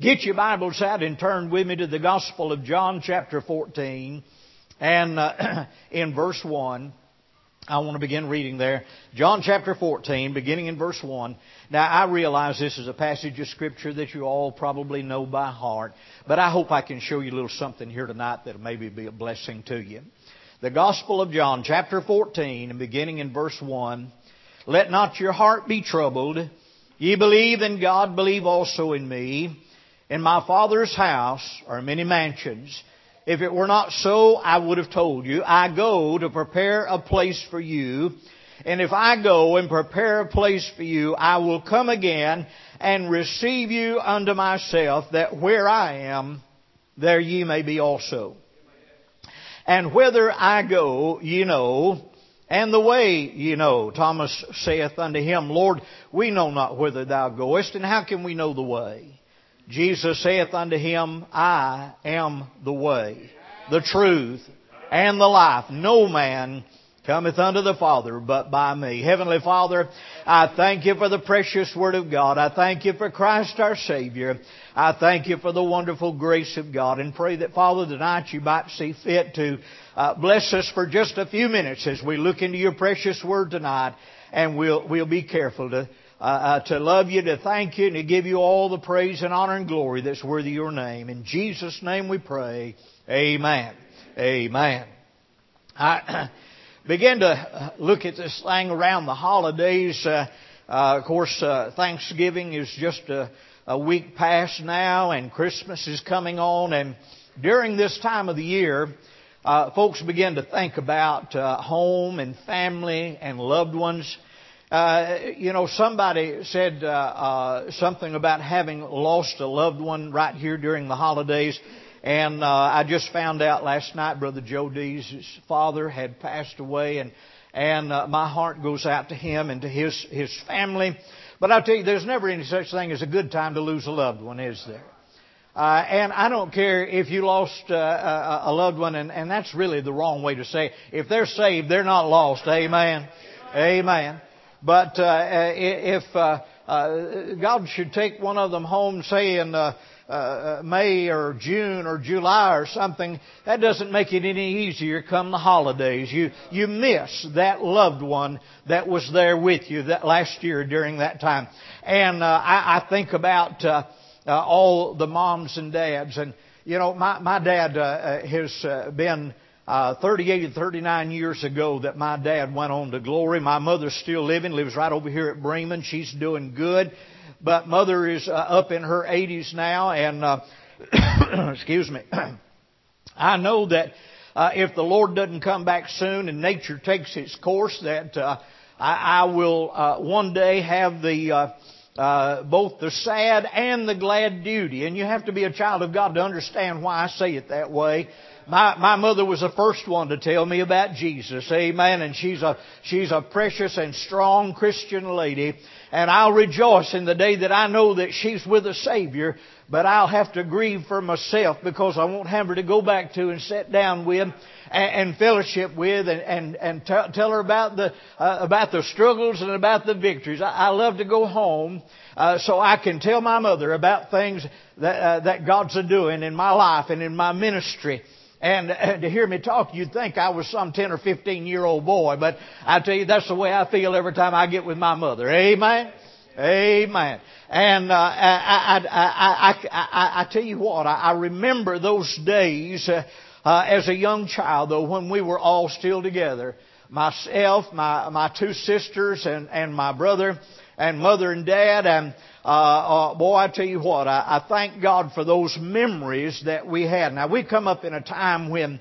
Get your Bibles out and turn with me to the Gospel of John chapter 14 and in verse 1. I want to begin reading there. John chapter 14, beginning in verse 1. Now, I realize this is a passage of Scripture that you all probably know by heart, but I hope I can show you a little something here tonight that will maybe be a blessing to you. The Gospel of John chapter 14, and beginning in verse 1. Let not your heart be troubled. Ye believe in God, believe also in me. In my Father's house are many mansions. If it were not so, I would have told you. I go to prepare a place for you. And if I go and prepare a place for you, I will come again and receive you unto myself, that where I am, there ye may be also. And whither I go, ye know, and the way ye know. Thomas saith unto him, Lord, we know not whither thou goest, and how can we know the way? Jesus saith unto him, I am the way, the truth, and the life. No man cometh unto the Father but by me. Heavenly Father, I thank you for the precious Word of God. I thank you for Christ our Savior. I thank you for the wonderful grace of God, and pray that, Father, tonight you might see fit to bless us for just a few minutes as we look into your precious Word tonight, and we'll be careful to love you, to thank you, and to give you all the praise and honor and glory that's worthy of your name. In Jesus' name we pray. Amen. Amen. I began to look at this thing around the holidays. Of course, Thanksgiving is just a week past now, and Christmas is coming on. And during this time of the year, folks begin to think about home and family and loved ones. Somebody said something about having lost a loved one right here during the holidays. And I just found out last night Brother Joe Dees' father had passed away. And my heart goes out to him and to his family. But I'll tell you, there's never any such thing as a good time to lose a loved one, is there? And I don't care if you lost a loved one, and that's really the wrong way to say it. If they're saved, they're not lost. Amen. Amen. But if God should take one of them home, say in May or June or July or something, that doesn't make it any easier come the holidays. You miss that loved one that was there with you that last year during that time. And I think about all the moms and dads. And, my dad has been 38 and 39 years ago that my dad went on to glory. My mother's still living, lives right over here at Bremen. She's doing good. But Mother is up in her 80s now, and excuse me. I know that if the Lord doesn't come back soon and nature takes its course, that I will one day have the both the sad and the glad duty. And you have to be a child of God to understand why I say it that way. My mother was the first one to tell me about Jesus. Amen. And she's a precious and strong Christian lady. And I'll rejoice in the day that I know that she's with a Savior. But I'll have to grieve for myself because I won't have her to go back to and sit down with and fellowship with and tell her about the struggles and about the victories. I love to go home so I can tell my mother about things that God's doing in my life and in my ministry. And to hear me talk, you'd think I was some 10 or 15-year-old boy. But I tell you, that's the way I feel every time I get with my mother. Amen? Amen. And I tell you what, I remember those days as a young child, though, when we were all still together. Myself, my two sisters, and my brother, and Mother and Dad. And boy, I tell you what, I thank God for those memories that we had. Now, we come up in a time when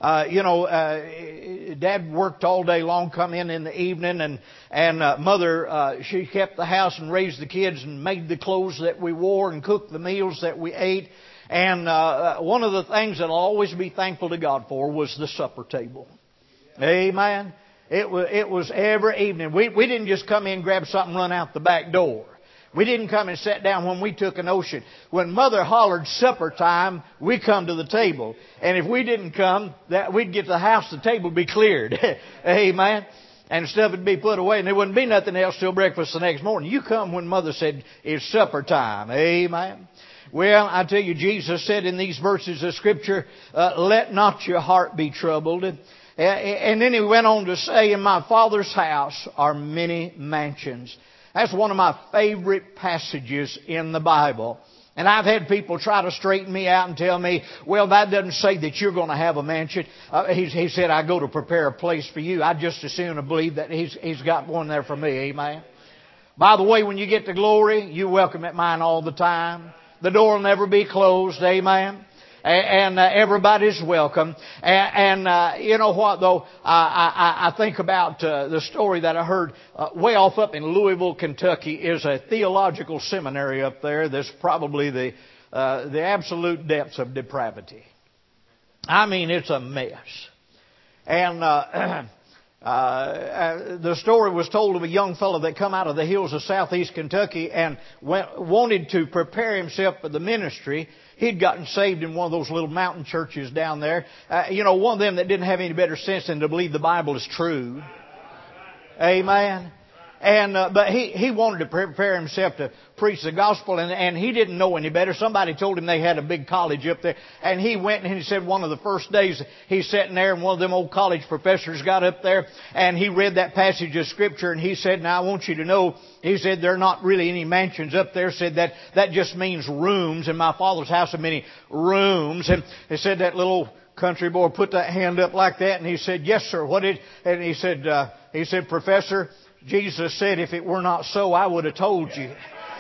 Dad worked all day long, come in the evening, and Mother, she kept the house and raised the kids and made the clothes that we wore and cooked the meals that we ate. And one of the things that I'll always be thankful to God for was the supper table. Amen. It was every evening. We didn't just come in, grab something, run out the back door. We didn't come and sit down when we took a notion. When Mother hollered supper time, we come to the table. And if we didn't come, we'd get to the house, the table would be cleared. Amen. And stuff would be put away, and there wouldn't be nothing else till breakfast the next morning. You come when Mother said, it's supper time. Amen. Well, I tell you, Jesus said in these verses of Scripture, let not your heart be troubled. And then He went on to say, in my Father's house are many mansions. That's one of my favorite passages in the Bible. And I've had people try to straighten me out and tell me, well, that doesn't say that you're going to have a mansion. He said, I go to prepare a place for you. I just as soon believe that He's got one there for me. Amen. By the way, when you get to glory, you're welcome at mine all the time. The door will never be closed. Amen. And everybody's welcome. And you know what, though? I think about the story that I heard way off up in Louisville, Kentucky, is a theological seminary up there that's probably the absolute depths of depravity. I mean, it's a mess. And the story was told of a young fellow that come out of the hills of southeast Kentucky and wanted to prepare himself for the ministry. He'd gotten saved in one of those little mountain churches down there. One of them that didn't have any better sense than to believe the Bible is true. Amen. But he wanted to prepare himself to preach the gospel, and he didn't know any better. Somebody told him they had a big college up there, and he went and he said one of the first days he's sitting there, and one of them old college professors got up there, and he read that passage of Scripture, and he said, now I want you to know, he said, there are not really any mansions up there. Said that just means rooms. In my Father's house are many rooms. And he said that little country boy put that hand up like that, and he said, yes, sir. And he said, Professor, Jesus said, if it were not so, I would have told you.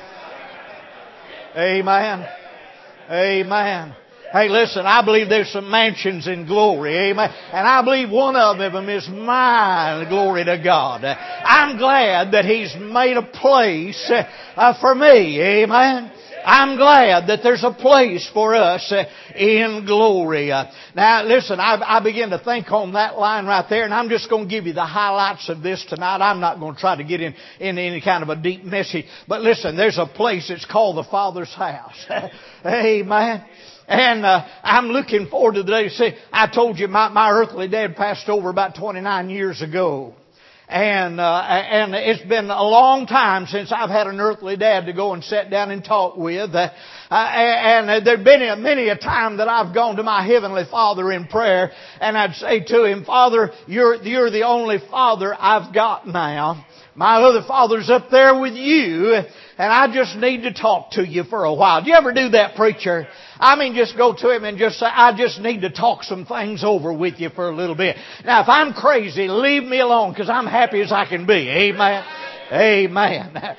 Amen. Amen. Hey, listen, I believe there's some mansions in glory. Amen. And I believe one of them is mine. Glory to God. I'm glad that He's made a place for me. Amen. I'm glad that there's a place for us in glory. Now, listen, I begin to think on that line right there, and I'm just going to give you the highlights of this tonight. I'm not going to try to get in any kind of a deep message. But listen, there's a place that's called the Father's house. Amen. And I'm looking forward to the day. See, I told you my earthly dad passed over about 29 years ago. And it's been a long time since I've had an earthly dad to go and sit down and talk with. And there've been many a time that I've gone to my Heavenly Father in prayer, and I'd say to Him, Father, you're the only Father I've got now. My other father's up there with you, and I just need to talk to you for a while. Do you ever do that, preacher? I mean, just go to him and just say, I just need to talk some things over with you for a little bit. Now, if I'm crazy, leave me alone, because I'm happy as I can be. Amen. Amen.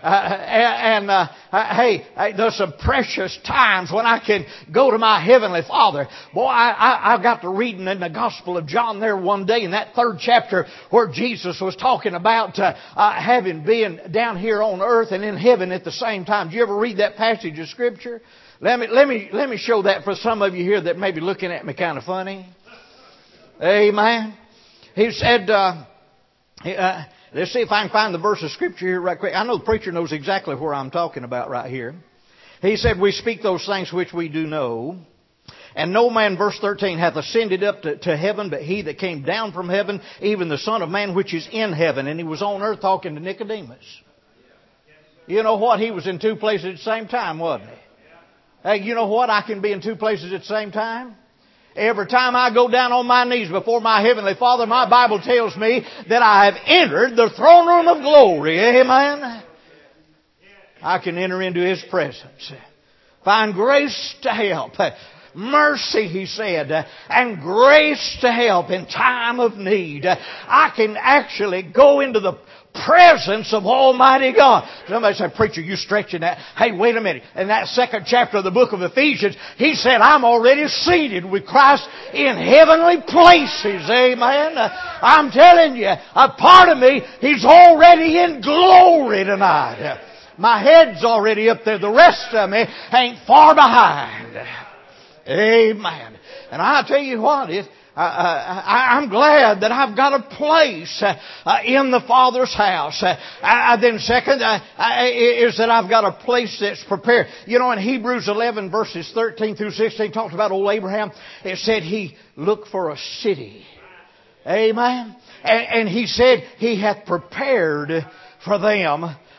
Hey, there's some precious times when I can go to my Heavenly Father. Boy, I got to reading in the Gospel of John there one day in that 3rd chapter where Jesus was talking about having been down here on earth and in heaven at the same time. Did you ever read that passage of Scripture? Let me show that for some of you here that may be looking at me kind of funny. Amen. He said, let's see if I can find the verse of Scripture here right quick. I know the preacher knows exactly where I'm talking about right here. He said, we speak those things which we do know. And no man, verse 13, hath ascended up to heaven, but He that came down from heaven, even the Son of Man which is in heaven. And He was on earth talking to Nicodemus. You know what? He was in 2 places at the same time, wasn't he? Hey, you know what? I can be in 2 places at the same time. Every time I go down on my knees before my Heavenly Father, my Bible tells me that I have entered the throne room of glory. Amen. I can enter into His presence. Find grace to help. Mercy, He said, and grace to help in time of need. I can actually go into the presence of Almighty God. Somebody said, preacher, you stretching that. Hey, wait a minute. In that 2nd chapter of the book of Ephesians, he said, I'm already seated with Christ in heavenly places. Amen. I'm telling you, a part of me, He's already in glory tonight. My head's already up there. The rest of me ain't far behind. Amen. And I tell you what, I'm glad that I've got a place in the Father's house. Then second is that I've got a place that's prepared. You know, in Hebrews 11 verses 13 through 16 talks about old Abraham. It said he looked for a city. Amen. And he said he hath prepared for them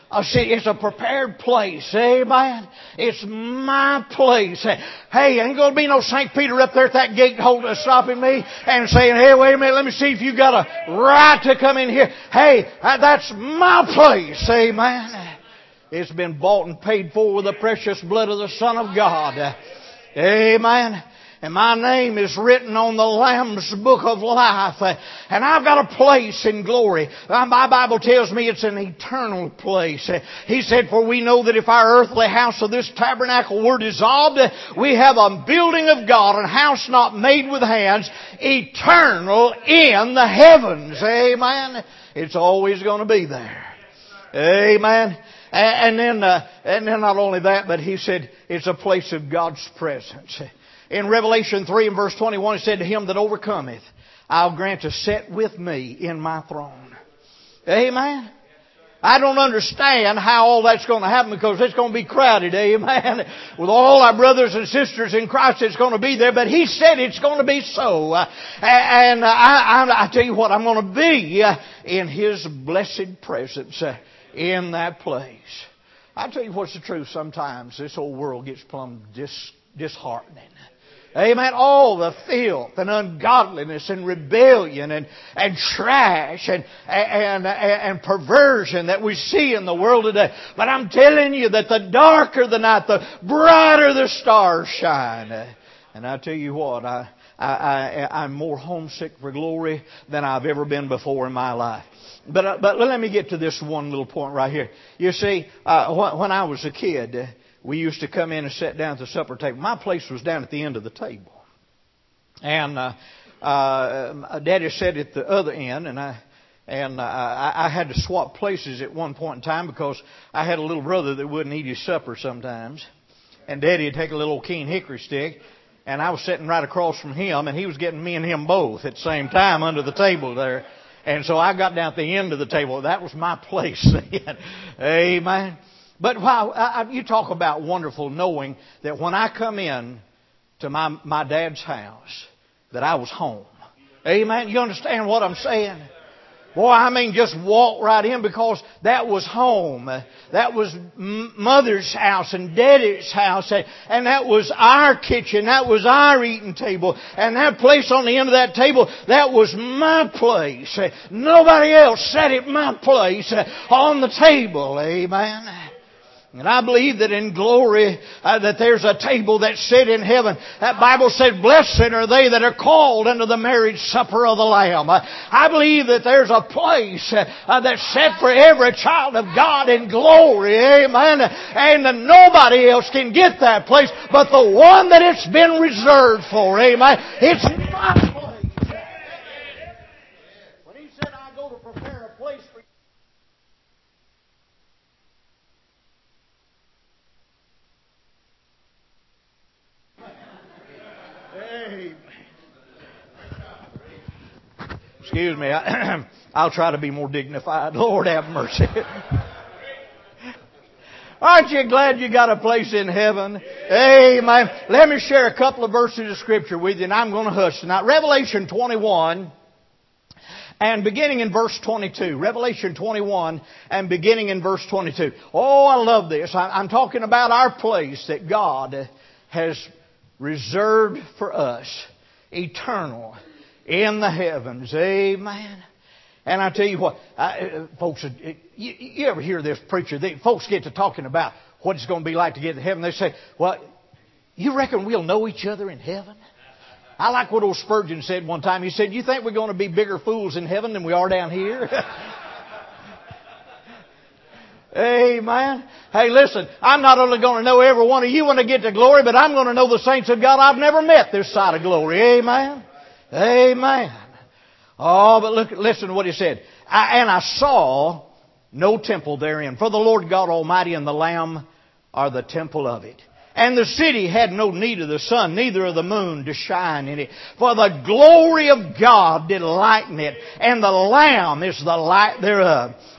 See, it's a prepared place. Amen. It's my place. Hey, ain't going to be no St. Peter up there at that gate stopping me and saying, hey, wait a minute, let me see if you got a right to come in here. Hey, that's my place. Amen. It's been bought and paid for with the precious blood of the Son of God. Amen. And my name is written on the Lamb's book of life. And I've got a place in glory. My Bible tells me it's an eternal place. He said, for we know that if our earthly house of this tabernacle were dissolved, we have a building of God, a house not made with hands, eternal in the heavens. Amen. It's always going to be there. Amen. And then not only that, but he said it's a place of God's presence. In Revelation 3 and verse 21, it said, to him that overcometh, I'll grant to sit with me in my throne. Amen. I don't understand how all that's going to happen because it's going to be crowded. Amen. With all our brothers and sisters in Christ, it's going to be there. But He said it's going to be so. And I tell you what, I'm going to be in His blessed presence in that place. I tell you what's the truth. Sometimes this old world gets plumb disheartening. Amen. All the filth and ungodliness and rebellion and trash and perversion that we see in the world today. But I'm telling you that the darker the night, the brighter the stars shine. And I tell you what, I'm more homesick for glory than I've ever been before in my life. But let me get to this one little point right here. You see, when I was a kid, we used to come in and sit down at the supper table. My place was down at the end of the table. And Daddy sat at the other end, and I had to swap places at one point in time because I had a little brother that wouldn't eat his supper sometimes. And Daddy would take a little keen hickory stick, and I was sitting right across from him, and he was getting me and him both at the same time under the table there. And so I got down at the end of the table. That was my place then. Amen. But while you talk about wonderful knowing that when I come in to my dad's house, that I was home. Amen. You understand what I'm saying? Boy, I mean, just walk right in because that was home. That was Mother's house and Daddy's house. And that was our kitchen. That was our eating table. And that place on the end of that table, that was my place. Nobody else sat at my place on the table. Amen. And I believe that in glory that there's a table that's set in heaven. That Bible said, blessed are they that are called unto the marriage supper of the Lamb. I believe that there's a place that's set for every child of God in glory. Amen. And nobody else can get that place but the one that it's been reserved for. Amen. It's my place. When He said, I go to prepare a place for you. Excuse me, I'll try to be more dignified. Lord have mercy. Aren't you glad you got a place in heaven? Amen. Let me share a couple of verses of Scripture with you, and I'm going to hush tonight. Revelation 21, and beginning in verse 22. Revelation 21, and beginning in verse 22. Oh, I love this. I'm talking about our place that God has reserved for us, eternal, in the heavens. Amen. And I tell you what, folks, you ever hear this preacher? Folks get to talking about what it's going to be like to get to heaven. They say, well, you reckon we'll know each other in heaven? I like what old Spurgeon said one time. He said, you think we're going to be bigger fools in heaven than we are down here? Amen. Hey, listen, I'm not only going to know every one of you when I get to glory, but I'm going to know the saints of God I've never met this side of glory. Amen. Amen. Oh, but listen to what he said. And I saw no temple therein, for the Lord God Almighty and the Lamb are the temple of it. And the city had no need of the sun, neither of the moon to shine in it. For the glory of God did lighten it, and the Lamb is the light thereof.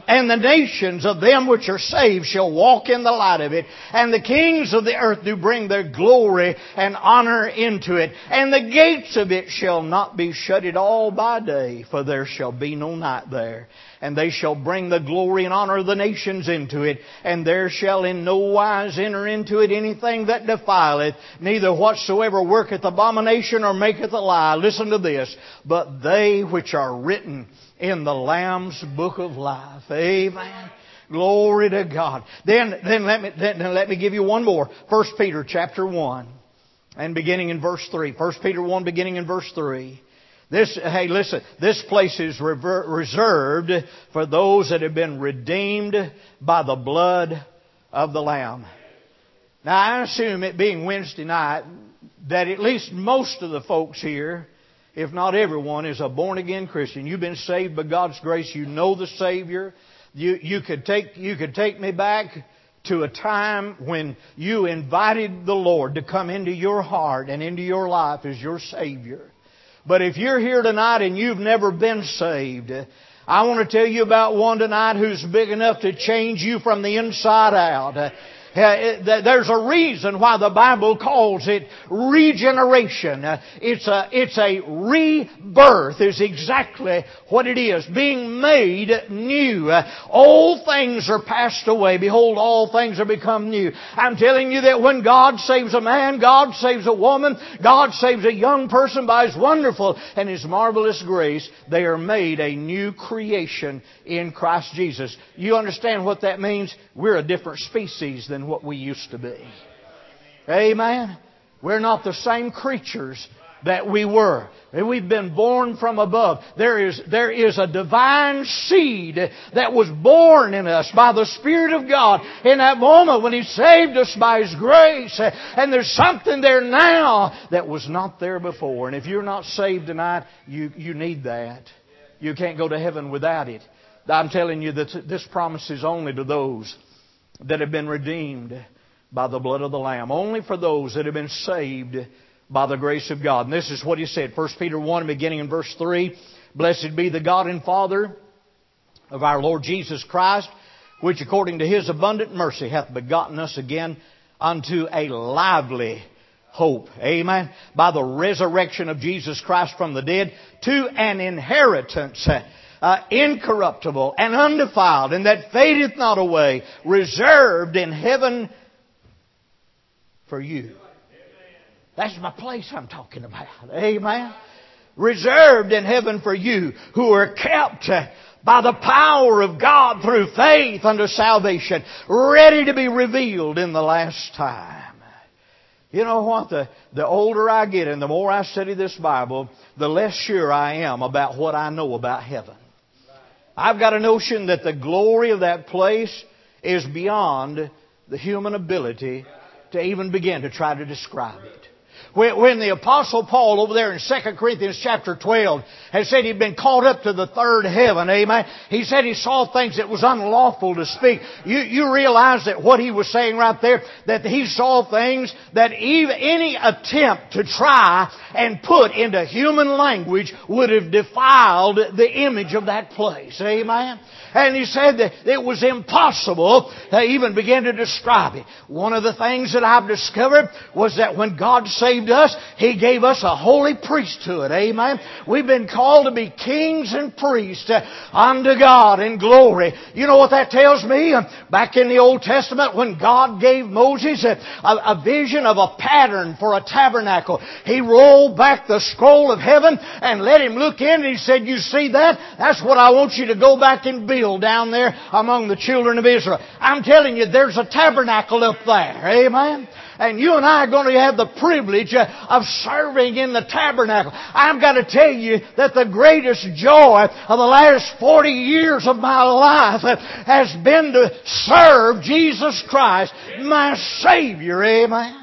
And the nations of them which are saved shall walk in the light of it. And the kings of the earth do bring their glory and honor into it. And the gates of it shall not be shut at all by day, for there shall be no night there. And they shall bring the glory and honor of the nations into it. And there shall in no wise enter into it anything that defileth, neither whatsoever worketh abomination or maketh a lie. Listen to this. But they which are written in the Lamb's book of life. Amen. Glory to God. Then let me give you one more. 1 Peter chapter 1 and beginning in verse 3. 1 Peter 1 beginning in verse 3. Hey, listen, this place is reserved for those that have been redeemed by the blood of the Lamb. Now, I assume, it being Wednesday night, that at least most of the folks here, if not everyone, is a born-again Christian. You've been saved by God's grace. You know the Savior. You could take me back to a time when you invited the Lord to come into your heart and into your life as your Savior. But if you're here tonight and you've never been saved, I want to tell you about one tonight who's big enough to change you from the inside out. There's a reason why the Bible calls it regeneration. It's a rebirth is exactly what it is. Being made new. Old things are passed away. Behold, all things are become new. I'm telling you that when God saves a man, God saves a woman, God saves a young person by His wonderful and His marvelous grace, they are made a new creation in Christ Jesus. You understand what that means? We're a different species than what we used to be. Amen. We're not the same creatures that we were. We've been born from above. There is a divine seed that was born in us by the Spirit of God in that moment when He saved us by His grace. And there's something there now that was not there before. And if you're not saved tonight, you need that. You can't go to heaven without it. I'm telling you that this promise is only to those that have been redeemed by the blood of the Lamb. Only for those that have been saved by the grace of God. And this is what he said. 1 Peter 1, beginning in verse 3. Blessed be the God and Father of our Lord Jesus Christ, which according to His abundant mercy hath begotten us again unto a lively hope. Amen. By the resurrection of Jesus Christ from the dead, to an inheritance incorruptible and undefiled, and that fadeth not away, reserved in heaven for you. That's my place I'm talking about. Amen. Reserved in heaven for you, who are kept by the power of God through faith unto salvation, ready to be revealed in the last time. You know what? The older I get and the more I study this Bible, the less sure I am about what I know about heaven. I've got a notion that the glory of that place is beyond the human ability to even begin to try to describe it. When the Apostle Paul over there in 2 Corinthians chapter 12 has said he'd been caught up to the third heaven, amen, he said he saw things that was unlawful to speak. You realize that what he was saying right there, that he saw things that even any attempt to try and put into human language would have defiled the image of that place, amen. And he said that it was impossible to even begin to describe it. One of the things that I've discovered was that when God saved us, He gave us a holy priesthood. Amen. We've been called to be kings and priests unto God in glory. You know what that tells me? Back in the Old Testament, when God gave Moses a vision of a pattern for a tabernacle, He rolled back the scroll of heaven and let him look in, and He said, you see that? That's what I want you to go back and build down there among the children of Israel. I'm telling you, there's a tabernacle up there. Amen. And you and I are going to have the privilege of serving in the tabernacle. I've got to tell you that the greatest joy of the last 40 years of my life has been to serve Jesus Christ, my Savior. Amen.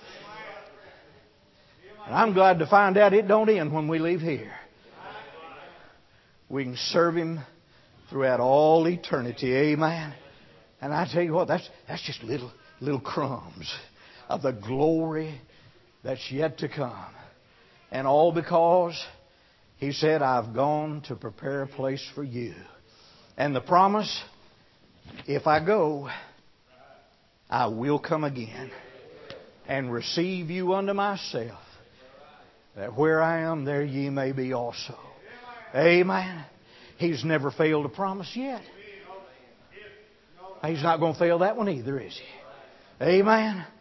And I'm glad to find out it don't end when we leave here. We can serve Him throughout all eternity. Amen. And I tell you what, that's just little crumbs of the glory that's yet to come. And all because He said, I've gone to prepare a place for you. And the promise, if I go, I will come again and receive you unto myself, that where I am, there ye may be also. Amen. He's never failed a promise yet. He's not going to fail that one either, is He? Amen.